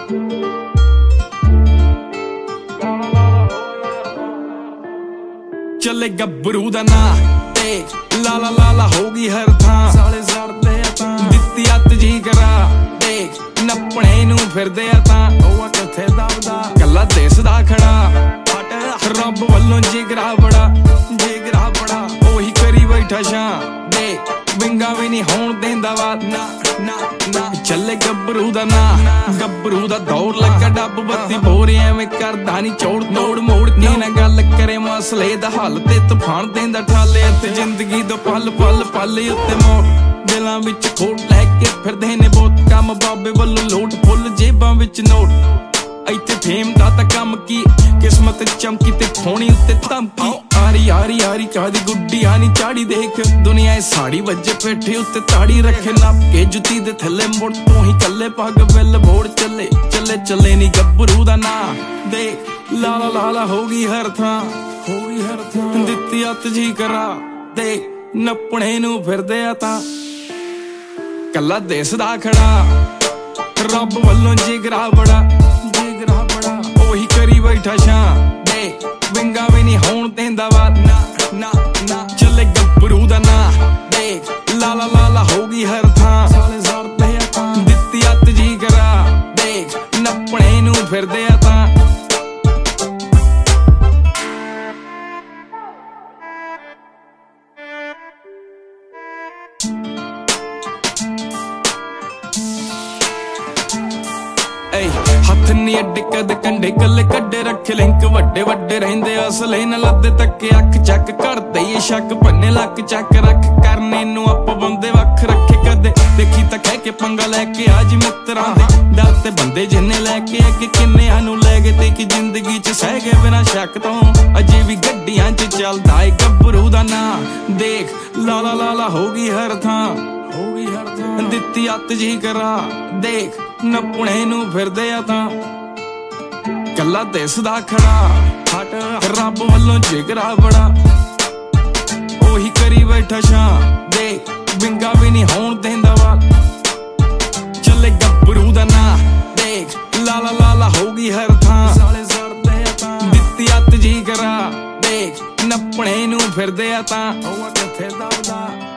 ਚੱਲੇ ਗੱਭਰੂ ਦਾ ਨਾਂ ਤੇ ਲਾਲਾ ਲਾਲਾ ਹੋ ਗਈ ਹਰ ਥਾਂ। ਸਾਲੇ ਸੜਦੇ ਆ ਤਾਂ ਦਿੱਤੀ ਅੱਤ ਜੀ ਕਰਾ ਦੇਖ ਨੱਪਣੇ ਨੂੰ ਫਿਰਦੇ ਆ ਤਾਂ ਉਹ ਕਿੱਥੇ ਦਬਦਾ ਕੱਲਾ ਦਿਸਦਾ ਖੜਾ। ਰੱਬ ਵੱਲੋਂ ਜਿਗਰਾ ਬੜਾ ਉਹੀ ਕਰੀ ਬੈਠਾ ਸ਼ਾਂ ਦੇ ਵਿੰਗਾ ਵੀ ਨਹੀਂ ਹੋਣ ਦੇਂਦਾ ਵਾ ਨਾ ਨਾ ਨਾ। ਚੱਲੇ ਗੱਭਰੂ ਦਾ ਨਾਂ ਗੱਭਰੂ ਦਾ ਦੌੜ ਲੱਗਾ ਡੱਬ ਬੱਤੀ ਬੋਰੇ ਐਵੇਂ ਕਰਦਾ ਨੀ ਚੋੜ ਤੋੜ ਮੋੜ ਨੀ ਨਾ ਗੱਲ ਕਰੇ ਮਸਲੇ ਦਾ ਹੱਲ ਤੇ ਤੂਫਾਨ ਦੇਂਦਾ ਠਾਲੇ ਤੇ ਜ਼ਿੰਦਗੀ ਦਾ ਪਲ ਪਲ ਪਲ ਉੱਤੇ ਮੋੜ ਦਿਲਾਂ ਵਿੱਚ ਖੋਟ ਲੈ ਕੇ ਫਿਰਦੇ ਨੇ ਬਹੁਤ ਕੰਮ ਬਾਬੇ ਵੱਲੋਂ ਲੋਟ ਫੁੱਲ ਜੇਬਾਂ ਵਿੱਚ ਨੋਟ। ਇੱਥੇ ਫੇਮ ਦਾ ਤਾਂ ਕੰਮ ਕੀ ਕਿਸਮਤ ਚਮਕੀ ਤੇ ਖੋਣੀ ਉੱਤੇ ਧਮਕੀ ਆਰੀ ਆਰੀ ਆਰੀ ਕਾਦੀ ਗੁੱਡੀ ਆਨੀ ਚਾੜੀ ਦੇਖ ਦੁਨੀਆ ਇਹ ਸਾੜੀ ਵੱਜੇ ਪੇਠੇ ਉੱਤੇ ਤਾੜੀ ਰੱਖੇ ਨੱਪ ਕੇ ਜੁੱਤੀ ਦੇ ਥੱਲੇ ਮੁੜ ਤੋਂ ਹੀ ਕੱਲੇ ਪੱਗ ਬਿੱਲ ਬੋੜ ਚੱਲੇ ਚੱਲੇ ਚੱਲੇ ਨੀ ਗੱਭਰੂ ਦਾ ਨਾਂ ਦੇਖ ਲਾਲਾ ਲਾਲਾ ਹੋ ਗਈ ਹਰ ਥਾਂ ਦਿੱਤੀ ਅੱਤ ਜੀ ਕਰਾ ਦੇਖ ਨੱਪਣੇ ਨੂੰ ਫਿਰਦੇ ਆ ਤਾਂ ਕੱਲਾ ਦਿਸਦਾ ਖੜਾ। ਰੱਬ ਵੱਲੋਂ ਜਿਗਰਾ ਬੜਾ ਉਹੀ ਕਰੀ ਬੈਠਾ ਸ਼ਾਂ ਦੇ ਵਿੰਗਾ ਵੀ ਨਹੀਂ ਹੋਣ ਦੇਂਦਾ ਵਾ ਨਾ ਨਾ ਨਾ। ਚੱਲੇ ਗੱਭਰੂ ਦਾ ਨਾਂ ਦੇਖ ਲਾਲਾ ਲਾਲਾ ਹੋ ਗਈ ਹਰ ਥਾਂ। ਸਾਲੇ ਸੜਦੇ ਆ ਤਾਂ ਦਿੱਤੀ ਅੱਤ ਜੀ ਕਰਾ ਦੇਖ ਨੱਪਣੇ ਨੂੰ ਫਿਰਦੇ ਆ ਤਾਂ। ਹੱਥ ਨੀ ਅੱਡੇ ਕਦ ਕੰਡੇ ਕੱਲੇ ਕੱਡੇ ਰੱਖੇ ਲਿੰਕ ਵੱਡੇ ਵੱਡੇ ਰਹਿੰਦੇ ਅਸਲੇ ਨਾ ਲੱਦੇ ਤੱਕੇ ਅੱਖ ਚੱਕ ਕਰਦੇ ਏ ਸ਼ੱਕ ਪੰਨੇ ਲੱਕ ਚੱਕ ਰੱਖ ਕਰਨੇ ਨੂੰ ਆਪ ਬੰਦੇ ਵੱਖ ਰੱਖੇ ਕਦੇ ਦੇਖੀ ਤਾਂ ਕਹਿ ਕੇ ਪੰਗਾ ਲੈ ਕੇ ਅੱਜ ਮਿੱਤਰਾਂ ਦੇ ਡਰ ਤੇ ਬੰਦੇ ਜਿੰਨੇ ਲੈ ਕੇ ਅੱਗੇ ਕਿੰਨਿਆਂ ਨੂੰ ਲੈ ਗਏ ਤੇ ਕਿ ਜ਼ਿੰਦਗੀ ਚ ਸਹਿ ਗਏ ਬਿਨਾਂ ਸ਼ੱਕ ਤੋਂ ਅਜੇ ਵੀ ਗੱਡੀਆਂ ਚ ਚੱਲਦਾ ਏ ਗੱਭਰੂ ਦਾ ਨਾਂ ਦੇਖ ਲਾਲਾ ਲਾਲਾ ਹੋ ਗਈ ਹਰ ਥਾਂ ਦਿੱਤੀ ਅੱਤ ਜੀ ਕਰਾ ਦੇਖ ਨੱਪਣੇ ਨੂੰ ਫਿਰਦੇ ਆ ਤਾਂ ਕੱਲਾ ਦਿਸਦਾ ਖੜਾ। ਰੱਬ ਵੱਲੋਂ ਜਿਗਰਾ ਬੜਾ ਉਹੀ ਕਰੀ ਬੈਠਾ ਸ਼ਾਂ ਦੇਖ ਵਿੰਗਾ ਵੀ ਨਹੀਂ ਹੋਣ ਦੇਂਦਾ ਵਾ। ਚੱਲੇ ਗੱਭਰੂ ਦਾ ਨਾਂ ਦੇਖ ਲਾਲਾ ਲਾਲਾ ਹੋ ਗਈ ਹਰ ਥਾਂ। ਸਾਲੇ ਸੜਦੇ ਆ ਤਾਂ ਦਿੱਤੀ ਅੱਤ ਜੀ ਕਰਾ ਦੇਖ ਨੱਪਣੇ ਨੂੰ ਫਿਰਦੇ ਆ ਤਾਂ ਉਹ ਕਿੱਥੇ ਦਬਦਾ